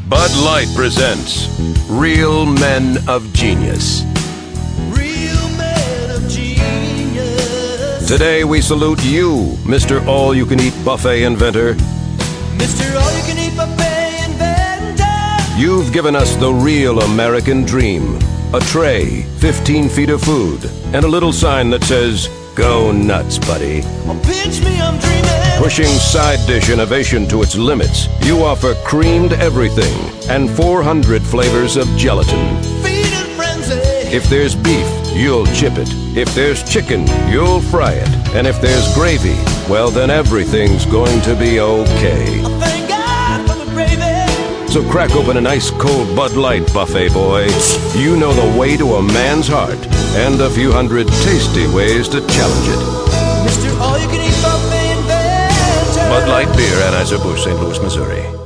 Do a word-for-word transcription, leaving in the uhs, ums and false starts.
Bud Light presents Real Men of Genius. Real men of genius. Today we salute you, Mister All-You-Can-Eat Buffet Inventor. Mister All-You-Can-Eat Buffet Inventor. You've given us the real American dream. A tray, fifteen feet of food, and a little sign that says, "Go nuts, buddy." Oh, pinch me, I'm dreaming. Pushing side dish innovation to its limits, you offer creamed everything and four hundred flavors of gelatin. Feeding frenzy. If there's beef, you'll chip it. If there's chicken, you'll fry it. And if there's gravy, well then everything's going to be okay. Oh, thank God for the gravy. So crack open an ice cold Bud Light, buffet boy. You know the way to a man's heart and a few hundred tasty ways to challenge it. Mister All-You-Can-Eat Buffet Inventor. Bud Light Beer, Anheuser-Busch, Saint Louis, Missouri.